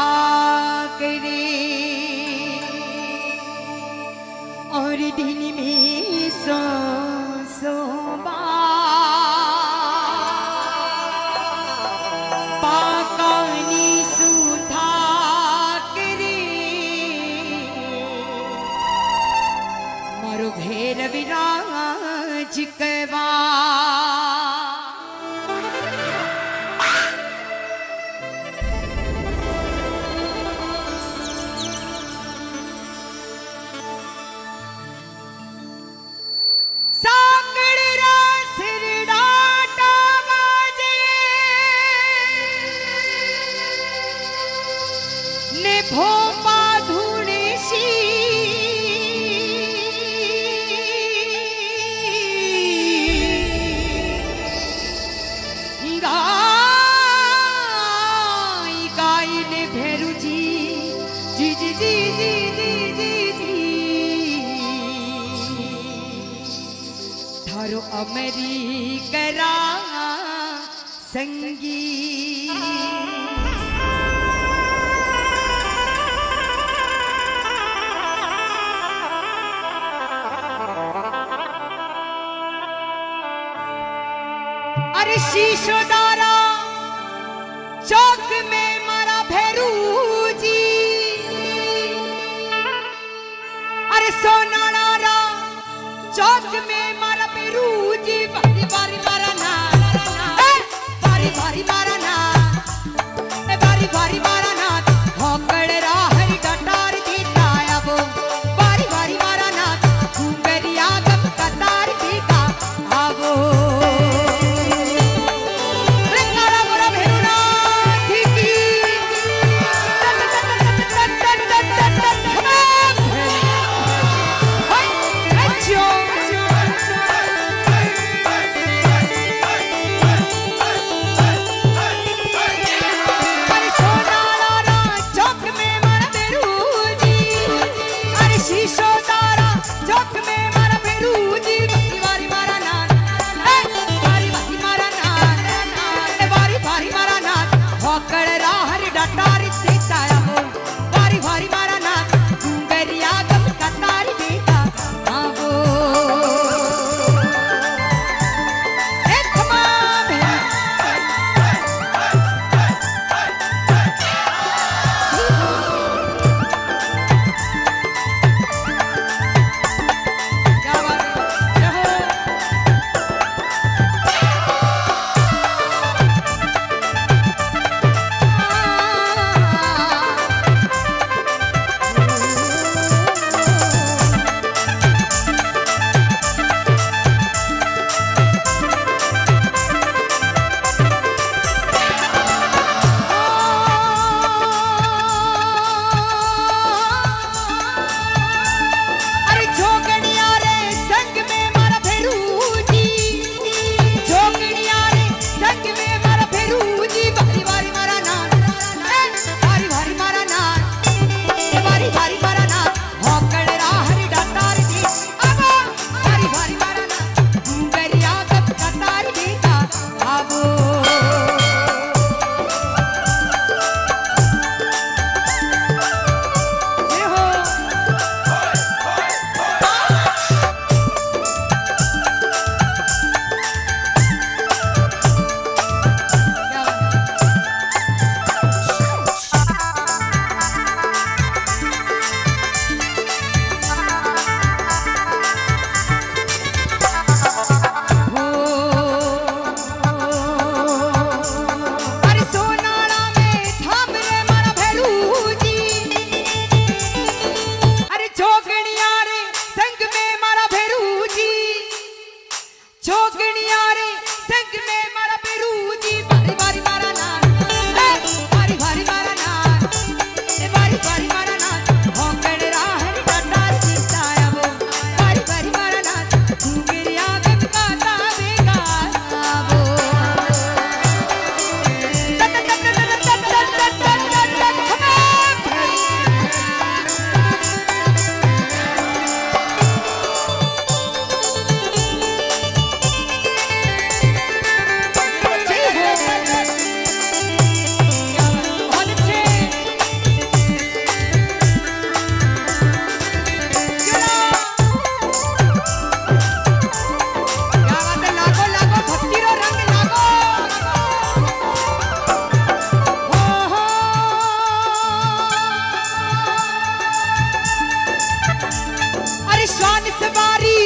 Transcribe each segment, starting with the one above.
करे और दिन में सो पाकानी सुधा करे मारो भेर विराज कवा भोपा धुणेशी गाय गाय ने भेरू जी जी जी जी जी जी जी जी थारो अमेरिकरा संगीत अरे शीशोदारा चौक में मारा भैरू जी अरे सोनारा चौक में मारा भैरू जी बारी बारी मारा ना बारी बारी मारा ना बारी बारी मारा ना होकड़ राहरी डटार दीता अब बारी बारी मारा ना घूंगरिया गम कतार दीता आवो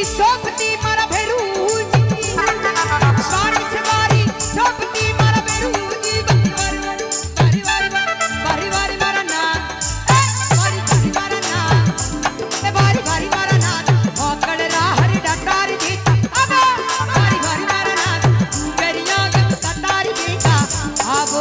सोपती मारा भेरूजी बारी से बारी सोपती मारा भेरूजी बारी बारी बारी बारी मारा ना बारी बारी मारा ना बारी बारी मारा ना होकड़ राहरी डटारी देता अब बारी बारी मारा ना बेरिया गम कटारी देता आबो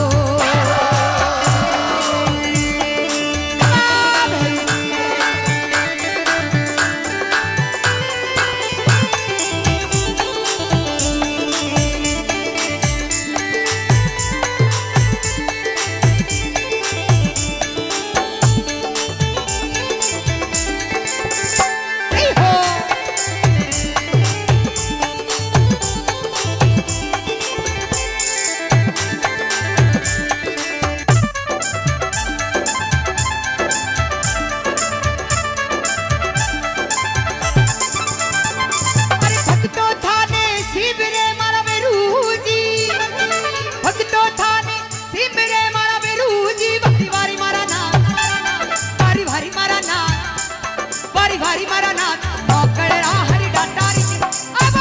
भारी मारा नाथ होकड़ राहरी डटारी अब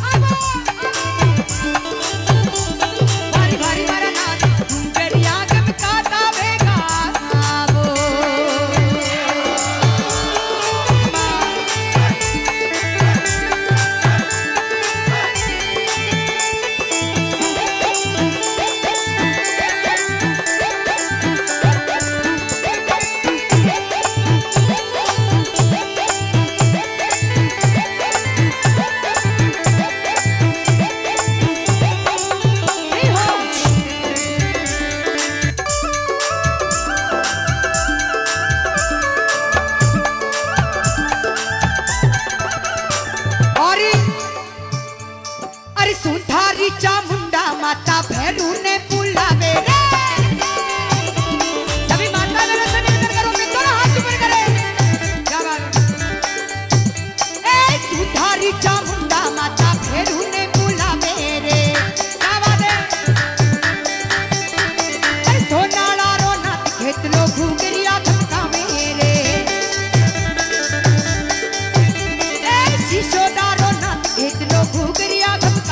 भारी भारी मारा नाथ बेरिया गम काता बेगा आबो अरे सुधारी चामुंडा माता भैरू ने बुलावे रे सभी माता मेरे से निवेदन करो कि दोनों हाथ ऊपर करें क्या बात ए सुधारी चामुंडा माता भैरू ने बुलावे रे क्या बात है अरे सोनाला रोना खेत लो घूगरिया धमकावे रे ए शिशोदा रोना खेत लो घूगरिया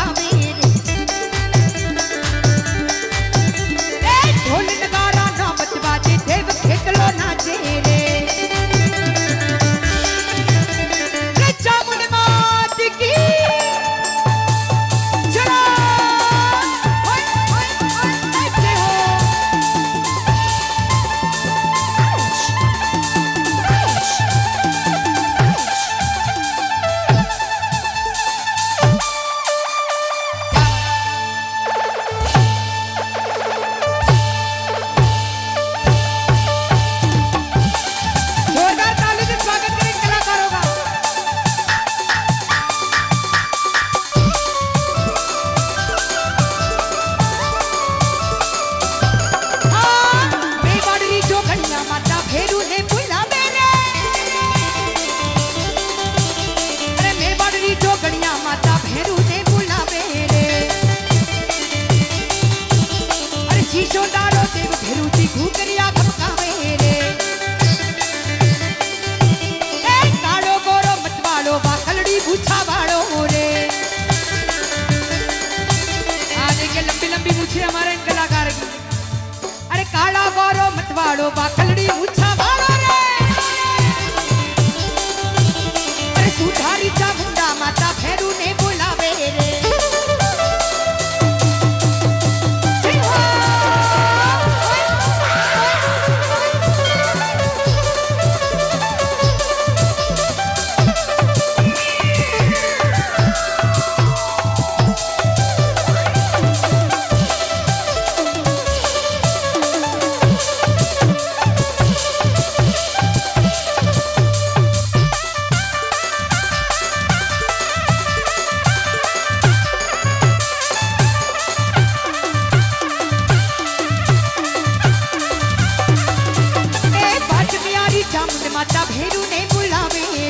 हमारे कलाकार की अरे काला गौरो मतवाड़ो बाखलड़ी ऊंचा वालो रे अरे सुधारी चामुंडा माता भैरू ने बुलावे रे माता भैरू ने बुलावे